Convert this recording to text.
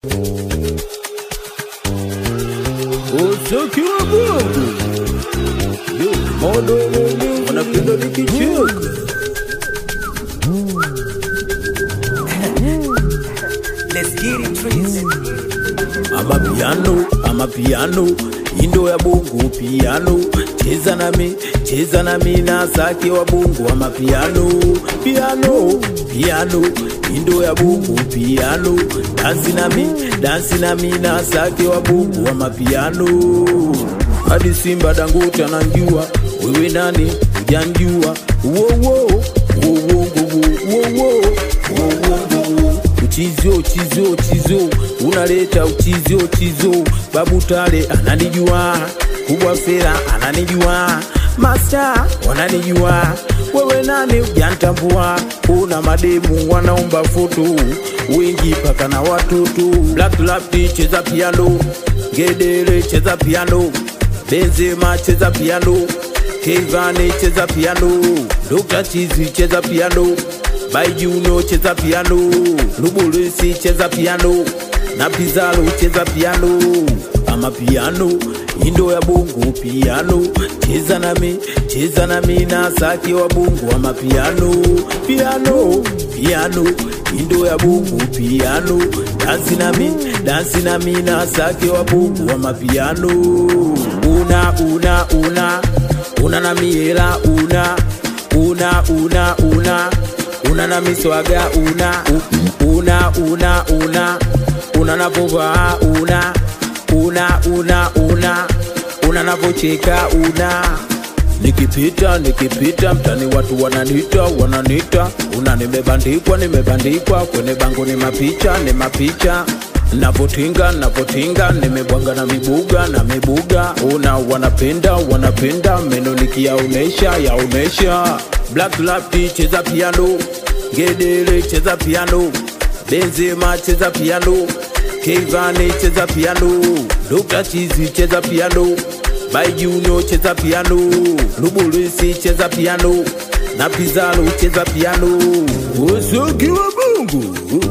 Osaki wa bongo. Yo, modo wanapenda nikicheka. Let's get it, trees. Amapiano, indo ya bongo piano. Cheza nami na Saki wa bongo. Amapiano, piano, indo ya bongo piano. Dansi nami na Saki wa bongo. Amapiano, hadi Simba Dangote ananjua. Wewe nani hujanjua? Wo. Uchizo, unaleta uchizo. Babu Tale ananijua, Kubwa Fela ananijua, Master wananijua. Wewe nani hujantambua? Una mademu wanaomba foto, wengi paka na watoto. Black Lap cheza piano, Ngedere cheza piano, Benzema cheza piano, Kevani cheza piano, Dr. Chizi cheza piano, Baijuno cheza piano, Lubulisi cheza piano, na Pizarro cheza piano. Amapiano, indo ya bongo piano. Cheza nami na Saki wa bongo. Amapiano, piano, indo ya bongo piano. Dansi nami na Saki wa bongo. Amapiano, una na miela una na miswaga una na vova una na vocheka nikipita mtani watu wananita una nimebandikwa kwenye bango ni mapicha navotinga nimebwanga na mibuga una wanapenda meno yaonesha. Black Lap cheza piano, Ngedere cheza piano, Benzema cheza piano, Kevani cheza piano, Dr. Chizi cheza piano, Baijuno cheza piano, Lubulisi cheza piano, na Pizarro cheza piano. Osaki wa bongo.